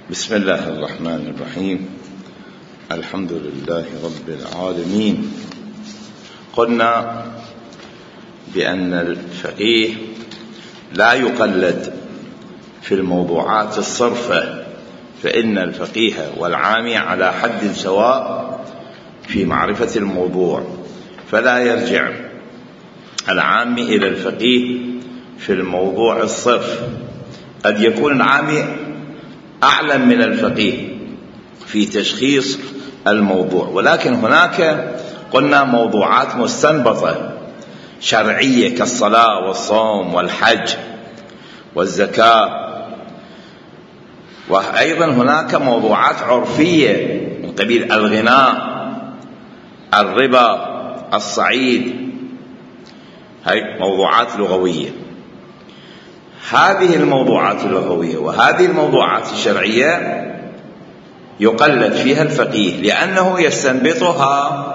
بسم الله الرحمن الرحيم. الحمد لله رب العالمين. قلنا بأن الفقيه لا يقلد في الموضوعات الصرفة، فإن الفقيه والعامي على حد سواء في معرفة الموضوع، فلا يرجع العامي إلى الفقيه في الموضوع الصرف. قد يكون العامي أعلم من الفقيه في تشخيص الموضوع، ولكن هناك قلنا موضوعات مستنبطة شرعية كالصلاة والصوم والحج والزكاة، وأيضا هناك موضوعات عرفية من قبيل الغناء، الربا، الصعيد، هاي موضوعات لغوية. هذه الموضوعات اللغوية وهذه الموضوعات الشرعية يقلد فيها الفقيه، لأنه يستنبطها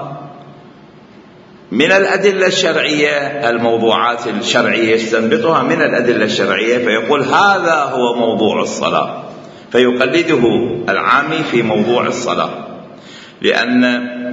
من الأدلة الشرعية. الموضوعات الشرعية يستنبطها من الأدلة الشرعية، فيقول هذا هو موضوع الصلاة، فيقلده العامي في موضوع الصلاة. لأن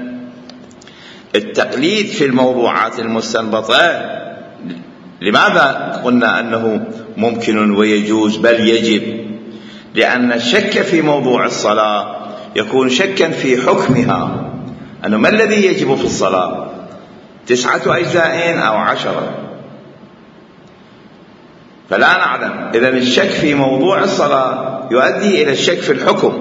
التقليد في الموضوعات المستنبطة لماذا قلنا أنه ممكن ويجوز بل يجب؟ لأن الشك في موضوع الصلاة يكون شكا في حكمها، أنه ما الذي يجب في الصلاة؟ 9 أجزاء أو 10؟ فلا نعلم. إذن الشك في موضوع الصلاة يؤدي إلى الشك في الحكم،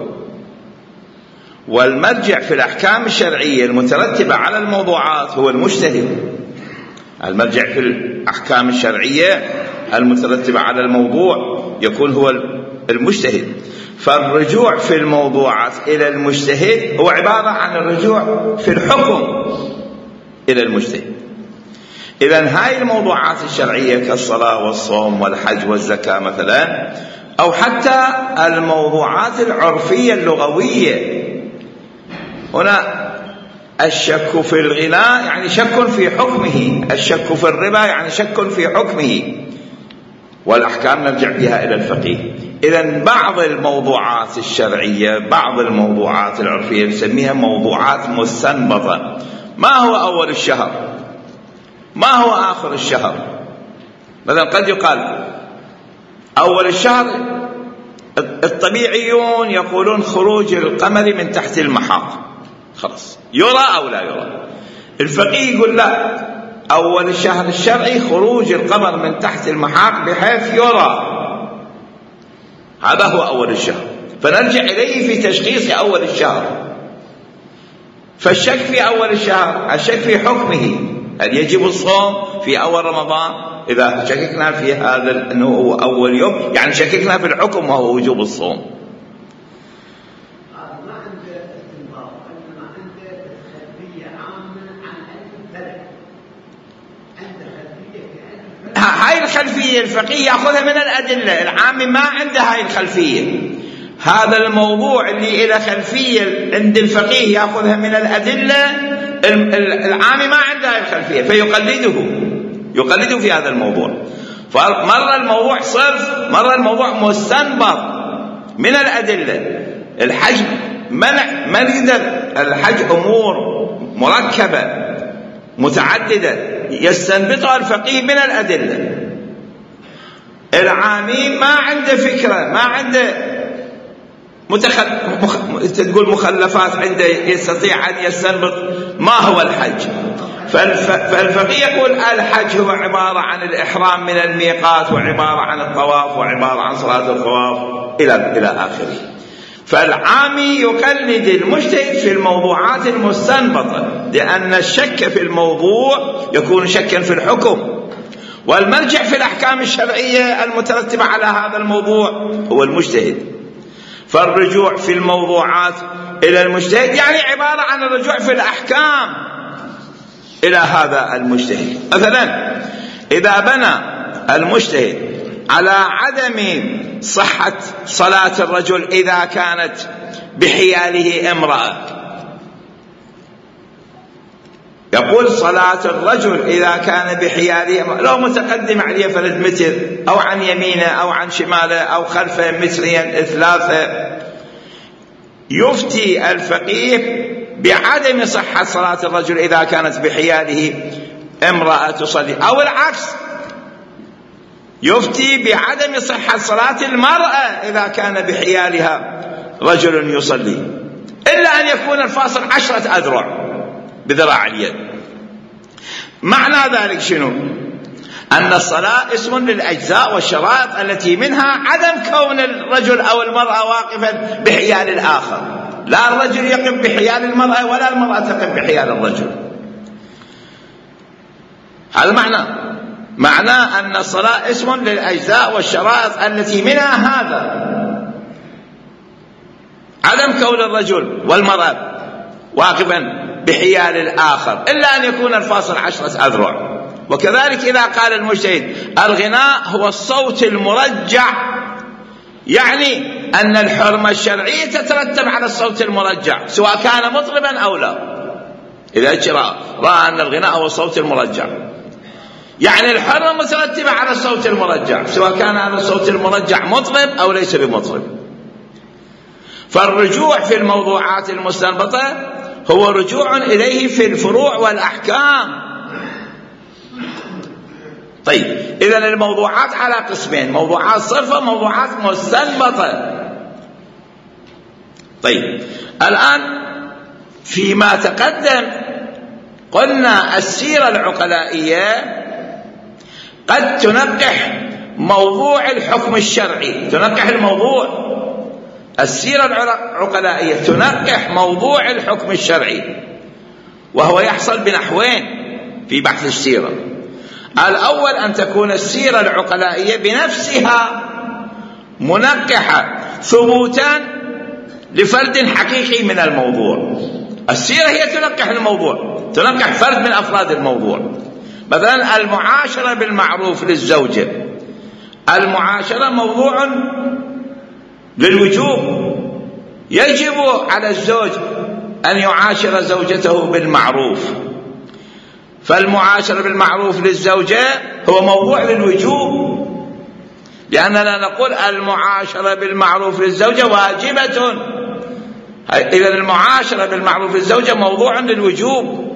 والمرجع في الأحكام الشرعية المترتبة على الموضوعات هو المجتهد. المرجع في الأحكام الشرعية المترتبة على الموضوع يكون هو المجتهد، فالرجوع في الموضوعات إلى المجتهد هو عبارة عن الرجوع في الحكم إلى المجتهد. إذن هاي الموضوعات الشرعية كالصلاة والصوم والحج والزكاة مثلا، أو حتى الموضوعات العرفية اللغوية. هنا الشك في الغناء يعني شك في حكمه، الشك في الربا يعني شك في حكمه، والأحكام نرجع بها إلى الفقيه. إذن بعض الموضوعات الشرعية، بعض الموضوعات العرفية نسميها موضوعات مستنبطة. ما هو أول الشهر؟ ما هو آخر الشهر؟ مثلا قد يقال أول الشهر الطبيعيون يقولون خروج القمر من تحت المحاق، خلاص يرى أو لا يرى. الفقيه يقول لا، أول الشهر الشرعي خروج القمر من تحت المحاق بحيث يرى، هذا هو أول الشهر، فنرجع إليه في تشخيص أول الشهر. فالشك في أول الشهر الشك في حكمه، هل يجب الصوم في أول رمضان؟ إذا شككنا في هذا أنه هو أول يوم يعني شككنا في الحكم وهو وجوب الصوم. هاي الخلفية الفقيه يأخذها من الأدلة، العام ما عنده هاي الخلفية. هذا الموضوع اللي إلى خلفية عند الفقيه يأخذها من الأدلة، العام ما عنده هاي الخلفية فيقلده في هذا الموضوع. فمرة الموضوع صرف، مرة الموضوع مستنبط من الأدلة. الحج ما نقدر، الحج أمور مركبة متعددة يستنبطها الفقيه من الأدلة. العامي ما عنده فكرة، ما عنده تقول مخلفات عنده يستطيع أن يستنبط ما هو الحج. فالفقيه يقول الحج هو عبارة عن الإحرام من الميقات، وعبارة عن الطواف، وعبارة عن صلاة الطواف إلى آخره. فالعامي يقلد المجتهد في الموضوعات المستنبطة، لأن الشك في الموضوع يكون شكا في الحكم، والمرجع في الأحكام الشرعية المترتبة على هذا الموضوع هو المجتهد. فالرجوع في الموضوعات إلى المجتهد يعني عبارة عن الرجوع في الأحكام إلى هذا المجتهد. مثلا إذا بنى المجتهد على عدم صحة صلاة الرجل إذا كانت بحياله امرأة، يقول صلاة الرجل إذا كان بحياله لو متقدم عليه فرد متر أو عن يمينه أو عن شماله أو خلفه مترين 3، يفتي الفقيه بعدم صحة صلاة الرجل إذا كانت بحياله امرأة تصلي، أو العكس، يفتي بعدم صحة صلاة المرأة إذا كان بحيالها رجل يصلي، إلا أن يكون الفاصل 10 أذرع بذراع اليد. معنى ذلك شنو؟ أن الصلاة اسم للأجزاء والشرائط التي منها عدم كون الرجل أو المرأة واقفا بحيال الآخر، لا الرجل يقف بحيال المرأة ولا المرأة تقف بحيال الرجل. هذا معنى أن الصلاة اسم للأجزاء والشرائط التي منها هذا عدم كون الرجل والمرأة واقفا بحيال الآخر، إلا أن يكون الفاصل 10 أذرع. وكذلك إذا قال المجتهد الغناء هو الصوت المرجع، يعني أن الحرمة الشرعية تترتب على الصوت المرجع سواء كان مطربا أو لا. إذا رأى أن الغناء هو الصوت المرجع، يعني الحرمة مترتبة على الصوت المرجع سواء كان هذا الصوت المرجع مطرب أو ليس بمطرب. فالرجوع في الموضوعات المستنبطة هو رجوع إليه في الفروع والأحكام. طيب، إذن الموضوعات على قسمين: موضوعات صرفة وموضوعات مستنبطة. طيب، الآن فيما تقدم قلنا السيرة العقلائية قد تنقح موضوع الحكم الشرعي، تنقح الموضوع. السيرة العقلائية تنقح موضوع الحكم الشرعي، وهو يحصل بنحوين في بحث السيرة. الأول أن تكون السيرة العقلائية بنفسها منقحة ثبوتا لفرد حقيقي من الموضوع. السيرة هي تنقح الموضوع، تنقح فرد من أفراد الموضوع. مثلا المعاشرة بالمعروف للزوجة، المعاشرة موضوع للوجوب، يجب على الزوج أن يعاشر زوجته بالمعروف، فالمعاشرة بالمعروف للزوجة هو موضوع للوجوب، لأننا نقول المعاشرة بالمعروف للزوجة واجبة. إذن المعاشرة بالمعروف للزوجة موضوع للوجوب.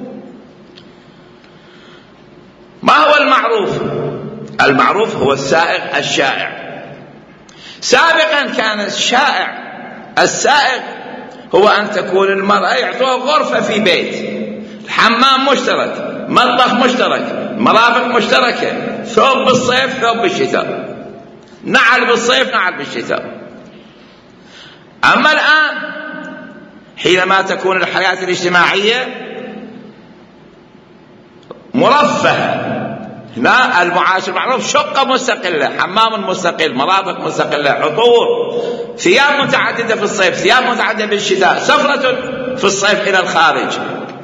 ما هو المعروف؟ المعروف هو السائغ الشائع. سابقا كان السائغ هو أن تكون المرأة يعطوها غرفة في بيت، حمام مشترك، مطبخ مشترك، مرافق مشتركة، ثوب بالصيف ثوب بالشتاء، نعل بالصيف نعل بالشتاء. أما الآن حينما تكون الحياة الاجتماعية مرفهة، هنا المعاشر معروف شقة مستقلة، حمام مستقل، مرافق مستقلة، عطور، ثياب متعددة في الصيف، ثياب متعددة بالشتاء، سفرة في الصيف إلى الخارج.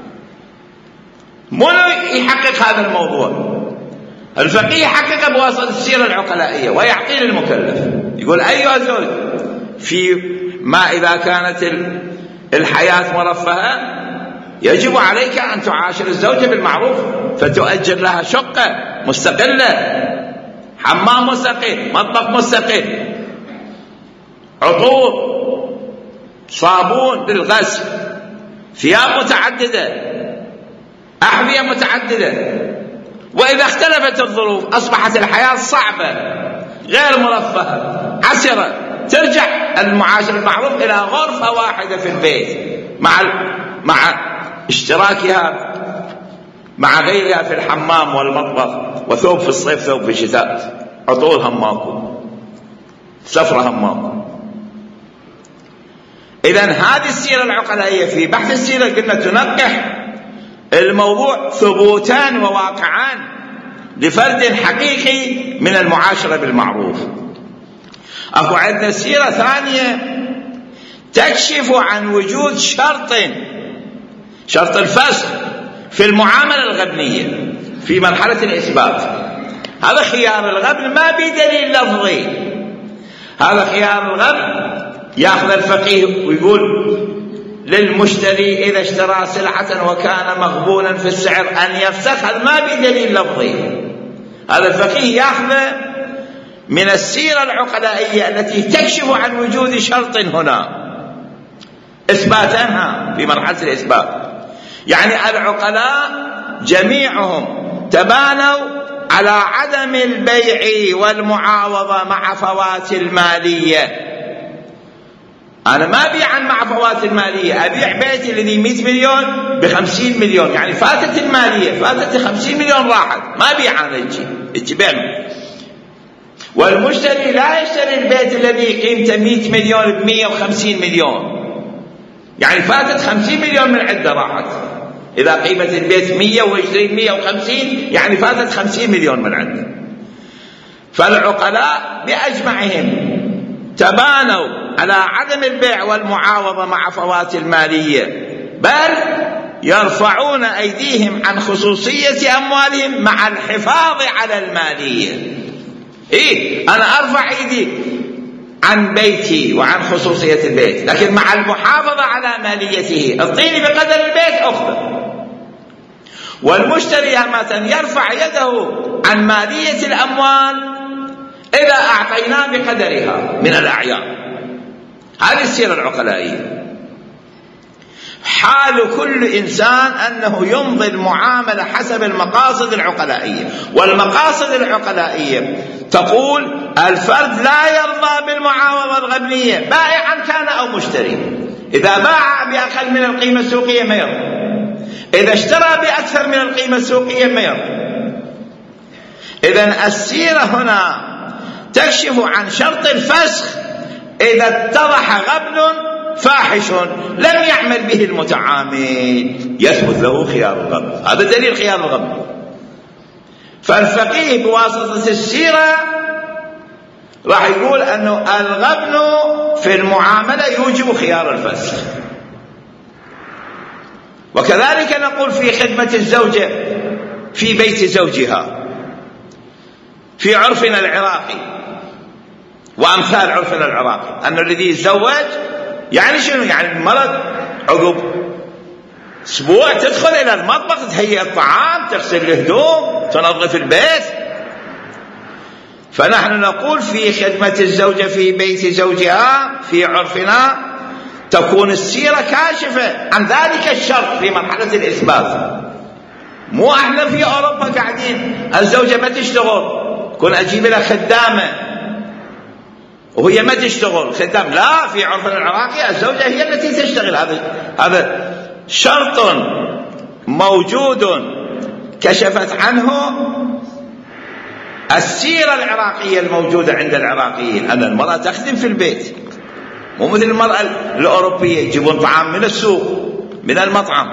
من يحقق هذا الموضوع؟ الفقيه يحقق بواسطة السيرة العقلائية ويعطي للمكلف، يقول أيها الزوج في ما إذا كانت الحياة مرفهة يجب عليك أن تعاشر الزوجة بالمعروف، فتؤجر لها شقة مستقلة، حمام مستقل، مطبخ مستقل، عطور، صابون للغسل، ثياب متعددة، أحذية متعددة. وإذا اختلفت الظروف أصبحت الحياة صعبة غير مرفهة عسرة، ترجع المعاشرة المعروف إلى غرفة واحدة في البيت مع اشتراكها مع غيرها في الحمام والمطبخ، وثوب في الصيف ثوب في الشتاء، عطور هماكم، سفرة هماكم. إذن هذه السيرة العقلائية في بحث السيرة قلنا تنقح الموضوع ثبوتان وواقعان لفرد حقيقي من المعاشرة بالمعروف. أكو عندنا سيرة ثانية تكشف عن وجود شرط الفسخ في المعاملة الغبنية في مرحلة الإثبات. هذا خيار الغبن ما بدليل لفظي، هذا خيار الغبن يأخذ الفقيه ويقول للمشتري إذا اشترى سلعة وكان مغبونا في السعر أن يفسخ، هذا ما بدليل لفظي. هذا الفقيه يأخذ من السيرة العقلائية التي تكشف عن وجود شرط هنا. إثباتا في مرحلة الإثبات. يعني العقلاء جميعهم تبانوا على عدم البيع والمعاوضة مع فوات المالية. أنا ما أبيع مع فوات المالية، أبيع بيتي الذي 100 مليون ب50 مليون، يعني فاتت المالية، فاتت 50 مليون راحت، ما أبيع أنا الجبال. والمشتري لا يشتري البيت الذي قيمته 100 مليون ب150 مليون، يعني فاتت 50 مليون من عنده راحت. إذا قيمة البيت 100 ويشتري 150 يعني فاتت 50 مليون من عنده. فالعقلاء بأجمعهم تبانوا على عدم البيع والمعاوضة مع فوات المالية، بل يرفعون أيديهم عن خصوصية أموالهم مع الحفاظ على المالية. أنا أرفع أيدي عن بيتي وعن خصوصية البيت، لكن مع المحافظة على ماليته. اعطيني بقدر البيت أخذه. والمشتري همة يرفع يده عن مالية الأموال إذا أعطيناه بقدرها من الأعيان. هذه السيرة العقلائية. حال كل إنسان أنه يمضي المعاملة حسب المقاصد العقلائية. والمقاصد العقلائية تقول الفرد لا يرضى بالمعاوضة الغبنية بائعا كان أو مشتري. إذا باع بأقل من القيمة السوقية ما يرضى، إذا اشترى بأكثر من القيمة السوقية ما يرضى. إذن السيرة هنا تكشف عن شرط الفسخ إذا اتضح غبن فاحش لم يعمل به المتعامل، يثبت له خيار الغبن. هذا دليل خيار الغبن. فالفقيه بواسطة السيرة راح يقول أنه الغبن في المعاملة يوجب خيار الفسخ. وكذلك نقول في خدمة الزوجة في بيت زوجها في عرفنا العراقي وأمثال عرفنا العراقي، أن الذي يتزوج يعني شنو؟ يعني المرأة عقب أسبوع تدخل إلى المطبخ تهيئ الطعام، تغسل الهدوم، تنظف البيت. فنحن نقول في خدمة الزوجة في بيت زوجها في عرفنا تكون السيرة كاشفة عن ذلك الشرط في مرحلة الإثبات. مو احنا في أوروبا قاعدين الزوجة ما تشتغل، كن أجيب لها خدامة وهي ما تشتغل خدام. لا، في عرفنا العراقي الزوجة هي التي تشتغل. هذا شرط موجود كشفت عنه السيرة العراقية الموجودة عند العراقيين، أن المرأة تخدم في البيت، مو مثل المرأة الأوروبية يجيبون طعام من السوق من المطعم.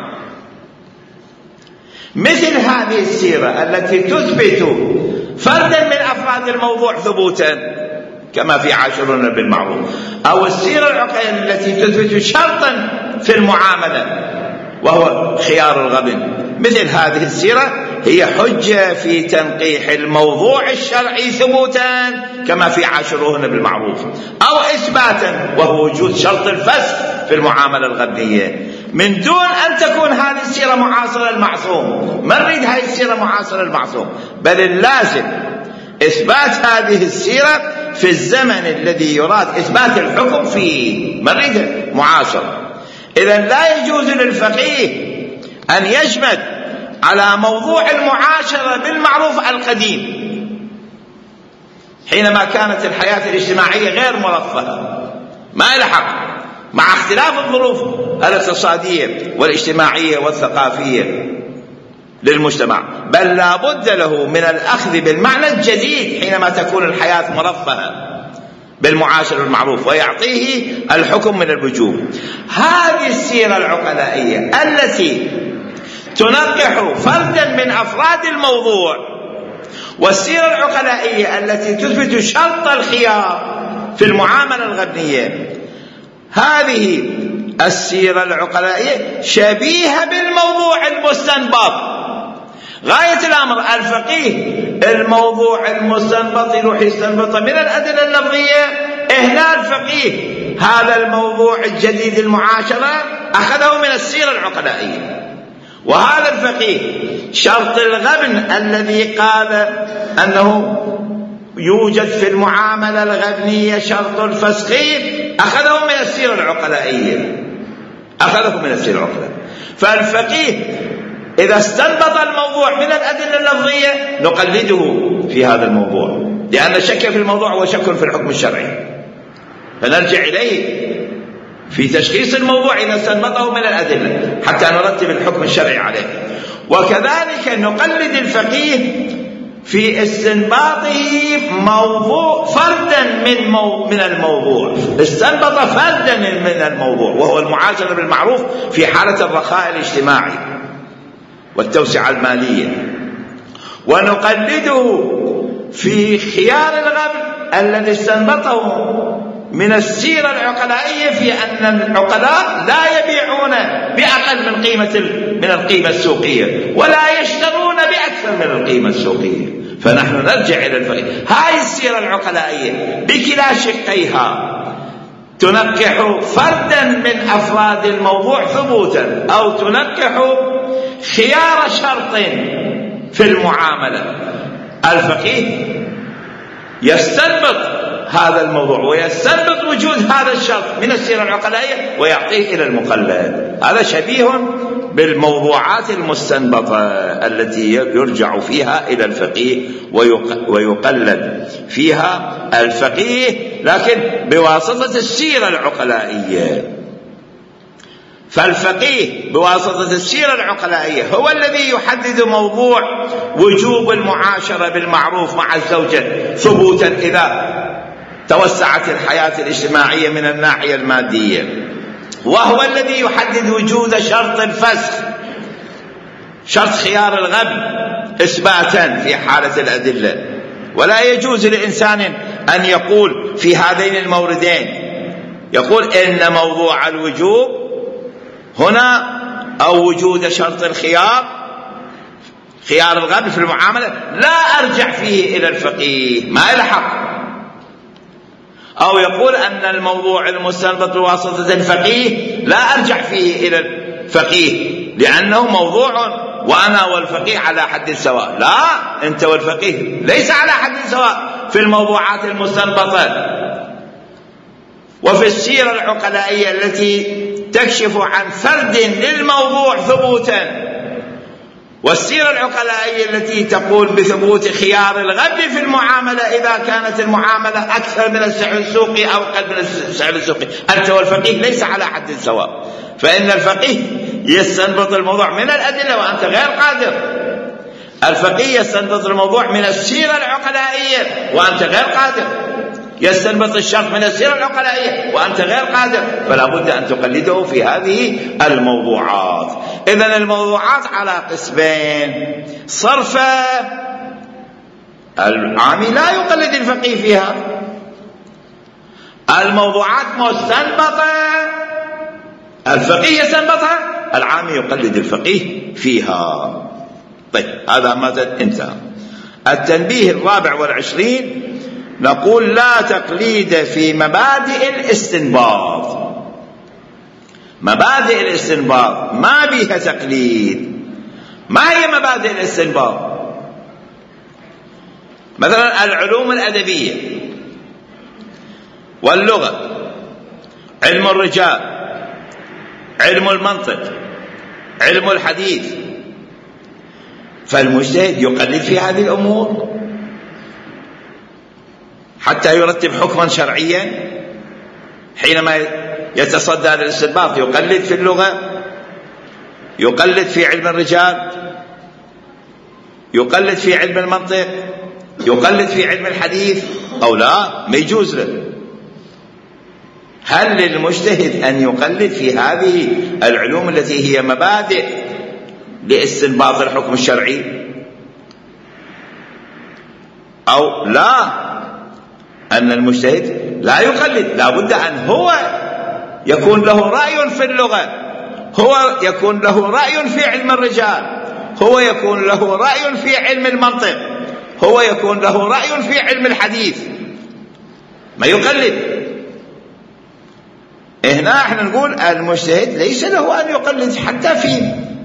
مثل هذه السيرة التي تثبت فردا من أفراد الموضوع ثبوتا كما في عاشرون بالمعروف، أو السيرة العقلية التي تثبت شرطا في المعاملة وهو خيار الغبن، مثل هذه السيرة هي حجة في تنقيح الموضوع الشرعي ثبوتا كما في عاشرون بالمعروف، أو إثباتا وهو وجود شرط الفسخ في المعاملة الغبنية، من دون أن تكون هذه السيرة معاصرة المعصوم. ما نريد هذه السيرة معاصرة المعصوم، بل اللازم إثبات هذه السيرة في الزمن الذي يراد إثبات الحكم فيه، ما نريد معاصرة. إذن لا يجوز للفقيه أن يجمد على موضوع المعاشرة بالمعروف القديم حينما كانت الحياة الاجتماعية غير مرفهة، ما له حق مع اختلاف الظروف الاقتصادية والاجتماعية والثقافية للمجتمع، بل لا بد له من الأخذ بالمعنى الجديد حينما تكون الحياة مرفهة بالمعاشر المعروف ويعطيه الحكم من الوجوب. هذه السيرة العقلائية التي تنقح فردا من أفراد الموضوع، والسيرة العقلائية التي تثبت شرط الخيار في المعاملة الغبنية، هذه السيرة العقلائية شبيهة بالموضوع المستنبط. غاية الأمر الفقيه الموضوع المستنبط يروح يستنبط من الأدلة اللفظية، هنا الفقيه هذا الموضوع الجديد المعاشرة أخذه من السيرة العقلائية. وهذا الفقيه شرط الغبن الذي قال أنه يوجد في المعاملة الغبنية شرط الفسخ أخذه من السيرة العقلائية. أخذه من السيرة العقلائية. فالفقيه إذا استنبط الموضوع من الأدلة اللفظية نقلده في هذا الموضوع، لأن الشك في الموضوع هو شك في الحكم الشرعي، فنرجع إليه في تشخيص الموضوع إذا استنبطه من الأدلة حتى نرتب الحكم الشرعي عليه. وكذلك نقلد الفقيه في استنباطه موضوع فردا من الموضوع، استنبط فردا من الموضوع وهو المعاشرة بالمعروف في حالة الرخاء الاجتماعي والتوسعة المالية. ونقلده في خيار الغبن الذي استنبطه من السيرة العقلائية في أن العقلاء لا يبيعون بأقل من القيمة السوقية ولا يشترون بأكثر من القيمة السوقية. فنحن نرجع إلى الفقيه. هاي السيرة العقلائية بكلا شقيها تنقح فردا من أفراد الموضوع ثبوتا، أو تنقح خيار شرط في المعاملة. الفقيه يستنبط هذا الموضوع ويستنبط وجود هذا الشرط من السيرة العقلائية ويعطيه إلى المقلد. هذا شبيه بالموضوعات المستنبطة التي يرجع فيها إلى الفقيه ويقلد فيها الفقيه، لكن بواسطة السيرة العقلائية. فالفقيه بواسطة السيرة العقلائية هو الذي يحدد موضوع وجوب المعاشرة بالمعروف مع الزوجة ثبوتا إذا توسعت الحياة الاجتماعية من الناحية المادية، وهو الذي يحدد وجود شرط الفسخ، شرط خيار الغبن إثباتا في حالة الأدلة. ولا يجوز لإنسان أن يقول في هذين الموردين، يقول إن موضوع الوجوب هنا أو وجود شرط خيار الغبن في المعاملة لا أرجع فيه إلى الفقيه، ما إلى حق. أو يقول أن الموضوع المستنبط بواسطة الفقيه لا أرجع فيه إلى الفقيه لأنه موضوع وأنا والفقيه على حد سواء. لا، أنت والفقيه ليس على حد سواء في الموضوعات المستنبطة. وفي السيرة العقلائية التي تكشف عن فرد للموضوع ثبوتا، والسيرة العقلائية التي تقول بثبوت خيار الغبن في المعاملة إذا كانت المعاملة أكثر من السعر السوقي أو أقل من السعر السوقي. أنت والفقيه ليس على حد سواء، فإن الفقيه يستنبط الموضوع من الأدلة وأنت غير قادر. الفقيه يستنبط الموضوع من السيرة العقلائية وأنت غير قادر. يستنبط الشرط من السيرة العقلائية وأنت غير قادر، فلا بد أن تقلده في هذه الموضوعات. إذن الموضوعات على قسمين: صرف العامي لا يقلد الفقيه فيها، الموضوعات مستنبطة الفقيه يستنبطها، العامي يقلد الفقيه فيها. طيب، هذا ما انتهى. التنبيه 24 نقول لا تقليد في مبادئ الاستنباط. مبادئ الاستنباط ما بها تقليد. ما هي مبادئ الاستنباط؟ مثلا العلوم الأدبية واللغة، علم الرجال، علم المنطق، علم الحديث، فالمجتهد يقلد في هذه الأمور حتى يرتب حكما شرعيا. حينما يتصدى للاستنباط يقلد في اللغة، يقلد في علم الرجال، يقلد في علم المنطق، يقلد في علم الحديث، أو لا، ما يجوز له. هل للمجتهد أن يقلد في هذه العلوم التي هي مبادئ لاستنباط الحكم الشرعي أو لا؟ أن المجتهد لا يقلد، لا بد أن هو يكون له رأي في اللغة، هو يكون له رأي في علم الرجال، هو يكون له رأي في علم المنطق، هو يكون له رأي في علم الحديث، ما يقلد. هنا احنا نقول المجتهد ليس له أن يقلد حتى في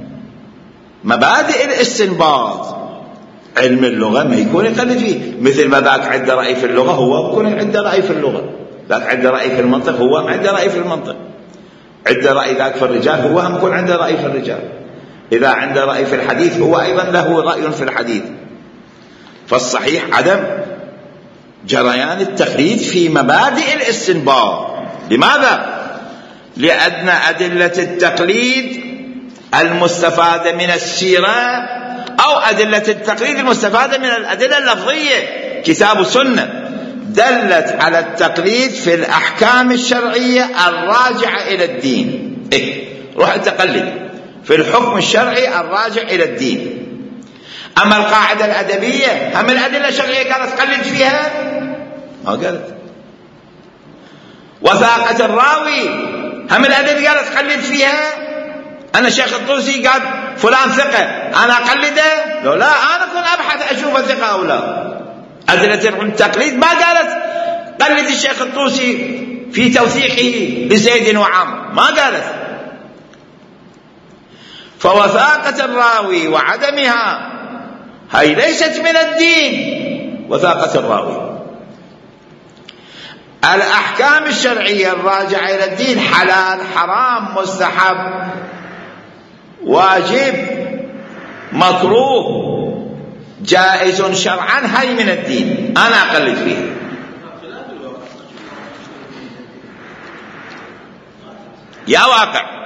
مبادئ الاستنباط. علم اللغة ما يكون يقلد فيه، مثل ما ذاك عنده رأي في اللغة هو يكون عنده رأي في اللغة، ذاك عنده رأي في المنطق هو عنده رأي في المنطق. عنده رأي ذاك في الرجال هو هم يكون عنده رأي في الرجال، إذا عنده رأي في الحديث هو أيضا له رأي في الحديث. فالصحيح عدم جريان التقليد في مبادئ الاستنباط. لماذا؟ لأن أدلة التقليد المستفادة من السيرة أو أدلة التقليد المستفادة من الأدلة اللفظية كتاب وسنة دلت على التقليد في الأحكام الشرعية الراجعة إلى الدين. روح التقلد في الحكم الشرعي الراجع إلى الدين. أما القاعدة الأدبية هم الأدلة الشرعية قالت قلد فيها؟ ما قالت. وثاقة الراوي هم الأدلة قالت قلد فيها؟ أنا شيخ الطوسي قال فلان ثقة أنا أقلده؟ لو لا أنا كنت أبحث أشوف ثقة أو لا. أدلة التقليد ما قالت قلد الشيخ الطوسي في توثيقه لزيد وعمر، ما قالت. فوثاقة الراوي وعدمها هي ليست من الدين. وثاقة الراوي الأحكام الشرعية الراجعة إلى الدين حلال حرام مستحب واجب مكروه جائز شرعا هي من الدين أنا أقلد فيها. يا واقع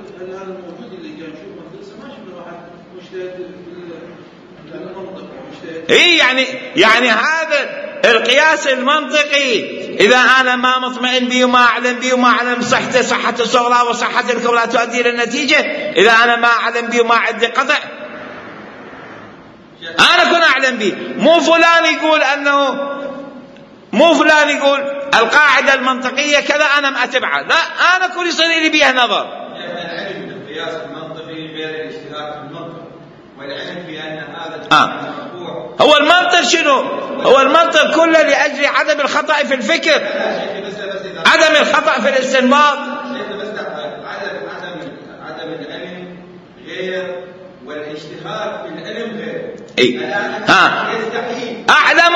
يعني هذا القياس المنطقي إذا أنا ما مطمئن به وما أعلم به وما أعلم صحته صحة الصغرى وصحة الكبرى تؤدي إلى النتيجة. إذا أنا ما أعلم به وما عندي قطع أنا كن أعلم به. مو فلان يقول القاعدة المنطقية كذا أنا ما أتبعها، لا أنا كل يصير لي بيها نظر. العلم بالقياس المنطقي غير الاجتهاد في المنطق، والعلم بأن هذا هو المنطق شنو؟ هو المنطق كله لأجل عدم الخطأ في الفكر، عدم الخطأ في الاستنباط. عدم العلم غير والاجتهاد في العلم غير. أعلم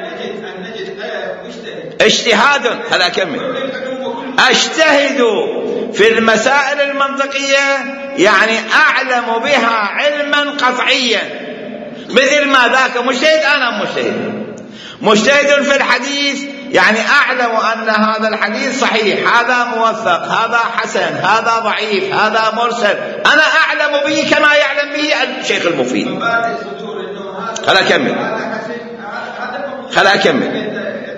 اجتهاد هذا أكمل. أجتهد في المسائل المنطقية يعني أعلم بها علما قطعيا، مثل ما ذاك مجتهد أنا مجتهد في الحديث يعني أعلم أن هذا الحديث صحيح، هذا موثق، هذا حسن، هذا ضعيف، هذا مرسل، أنا أعلم به كما يعلم به الشيخ المفيد. خلا أكمل.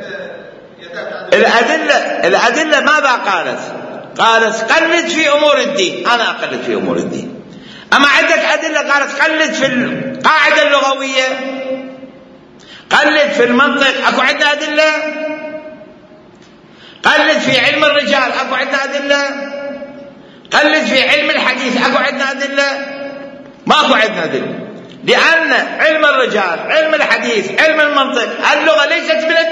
الأدلة ماذا قالت قلد في أمور الدين، أنا أقلد في أمور الدين. أما عندك أدلة قالت قلد في القاعدة اللغوية، قلد في المنطق، أكو عندنا أدلة. قلد في علم الرجال، أكو عندنا أدلة. قلد في علم الحديث، أكو عندنا أدلة. ما أكو عندنا أدلة، لأن علم الرجال، علم الحديث، علم المنطق، اللغة ليست من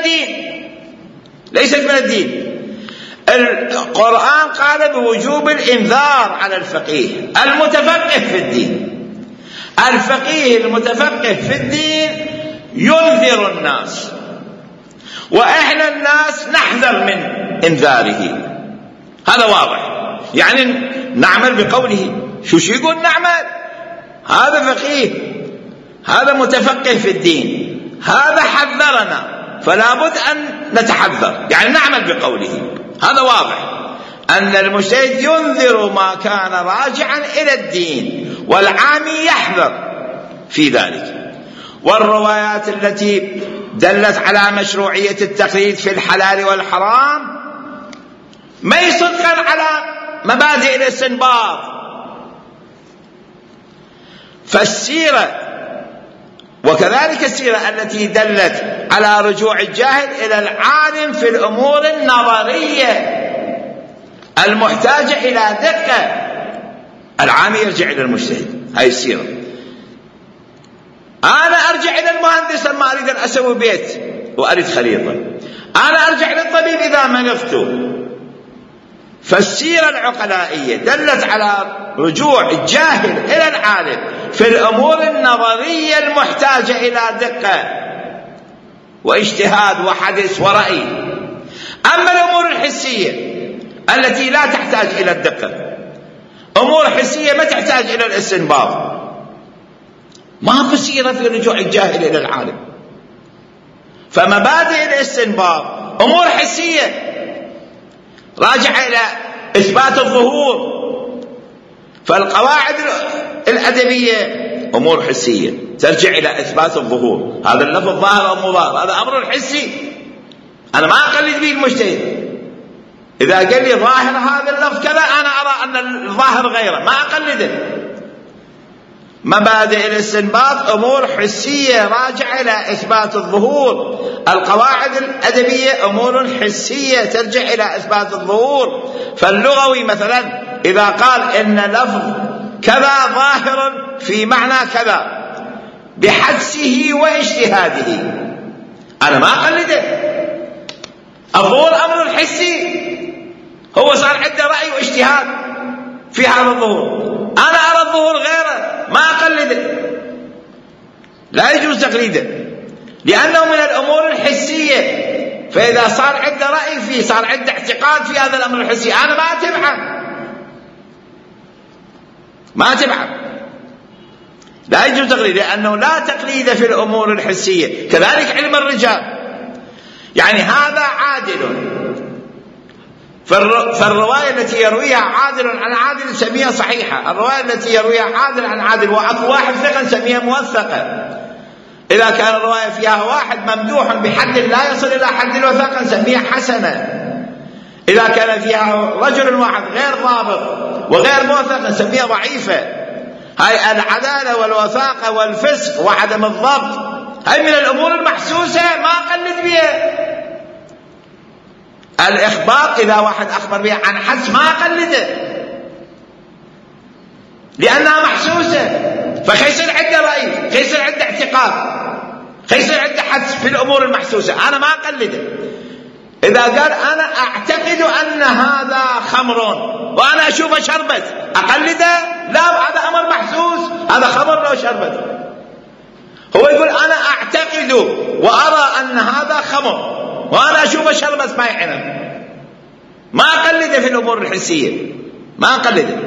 الدين. القرآن قال بوجوب الإنذار على الفقيه المتفقه في الدين. الفقيه المتفقه في الدين ينذر الناس، وإحنا الناس نحذر من إنذاره. هذا واضح، يعني نعمل بقوله. شو يقول نعمل؟ هذا فقيه، هذا متفقه في الدين، هذا حذرنا، فلا بد أن نتحذر، يعني نعمل بقوله. هذا واضح أن المجتهد ينذر ما كان راجعا إلى الدين، والعامي يحذر في ذلك. والروايات التي دلت على مشروعية التقليد في الحلال والحرام ما يصدقن على مبادئ الاستنباط. فالسيرة وكذلك السيرة التي دلت على رجوع الجاهل إلى العالم في الأمور النظرية المحتاجة إلى دقة، العامي يرجع إلى المجتهد. هاي السيرة. أنا أرجع إلى المهندس لما أريد أن أسوي بيت وأريد خريطة، أنا أرجع للطبيب إذا مرضت. فالسيرة العقلائية دلت على رجوع الجاهل إلى العالم في الأمور النظرية المحتاجة إلى دقة واجتهاد وحدث ورأي. أما الأمور الحسية التي لا تحتاج إلى الدقة، أمور حسية ما تحتاج إلى الاستنباط، ما بصيرة في رجوع الجاهل إلى العالم. فمبادئ الاستنباط أمور حسية راجعة إلى إثبات الظهور، فالقواعد الأدبية أمور حسية ترجع إلى إثبات الظهور. هذا اللفظ ظاهر أو مضار، هذا أمر حسي، أنا ما أقلد به المجتهد. إذا قال لي ظاهر هذا اللفظ كذا، أنا أرى أن الظاهر غيره، ما أقلده. مبادئ الاستنباط أمور حسية راجعة إلى إثبات الظهور، القواعد الأدبية أمور حسية ترجع إلى إثبات الظهور. فاللغوي مثلا إذا قال إن لفظ كذا ظاهر في معنى كذا بحدسه واجتهاده، أنا ما أقلده. الظهور أمر حسي، هو صار عنده رأي واجتهاد في هذا الظهور، أنا أرى الظهور غيره، ما أقلده، لا يجوز تقليده لأنه من الأمور الحسية. فإذا صار عنده رأي فيه، صار عنده اعتقاد في هذا الأمر الحسي، أنا ما أتبعه، ما أتبعه، لا يجوز تقليده، لأنه لا تقليد في الأمور الحسية. كذلك علم الرجال، يعني هذا عادل، فالرواية التي يرويها عادل عن عادل نسميها صحيحة، الرواية التي يرويها عادل عن عادل وأكو واحد ثقة نسميها موثقة. إذا كان الرواية فيها واحد ممدوح بحد لا يصل إلى حد الوثاقة نسميها حسنة. إذا كان فيها رجل واحد غير ضابط وغير موثق نسميها ضعيفة. هاي العدالة والوثاقة والفسق وعدم الضبط هاي من الأمور المحسوسة، ما أقلد بها. الإخبار إذا واحد أخبر بها عن حدس ما أقلده لأنها محسوسة، فخيصير عنده رأي، خيصير عنده اعتقاد، خيصير عنده حدس في الأمور المحسوسة، أنا ما أقلده. إذا قال أنا أعتقد أن هذا خمر وأنا أشوفه شربت، أقلده؟ لا، هذا أمر محسوس، هذا خمر لو شربت. هو يقول أنا أعتقد وأرى أن هذا خمر وأنا أشوفه شربت ماء عنب، ما أقلده في الأمور الحسية، ما أقلده.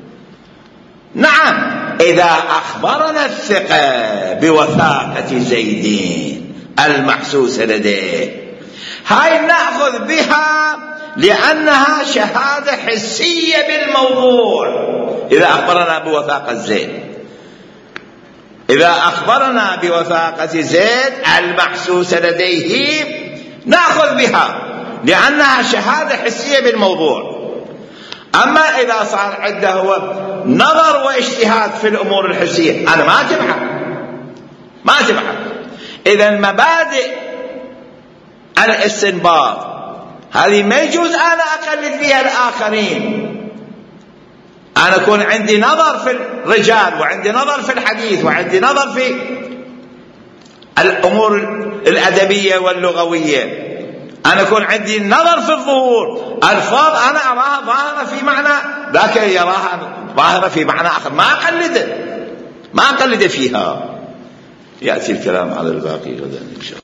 نعم، إذا أخبرنا الثقة بوثاقة زيد المحسوسة لديه، هاي نأخذ بها لأنها شهادة حسية بالموضوع. إذا أخبرنا بوثاقة زيد، إذا أخبرنا بوثاقة زيد المحسوسة لديه نأخذ بها لأنها شهادة حسية بالموضوع. أما إذا صار عنده هو نظر واجتهاد في الأمور الحسية، أنا ما أتبعه، ما أتبعه. إذا مبادئ الاستنباط هذه ما يجوز أنا أقلد بها الآخرين. أنا أكون عندي نظر في الرجال وعندي نظر في الحديث وعندي نظر في الأمور الأدبية واللغوية، أنا أكون عندي نظر في الظهور، ألفاظ أنا أراها ظاهرة في معنى، ذاك يراها ظاهرة في معنى آخر، ما أقلده، ما أقلده فيها. يأتي الكلام على الباقي غدا إن شاء الله.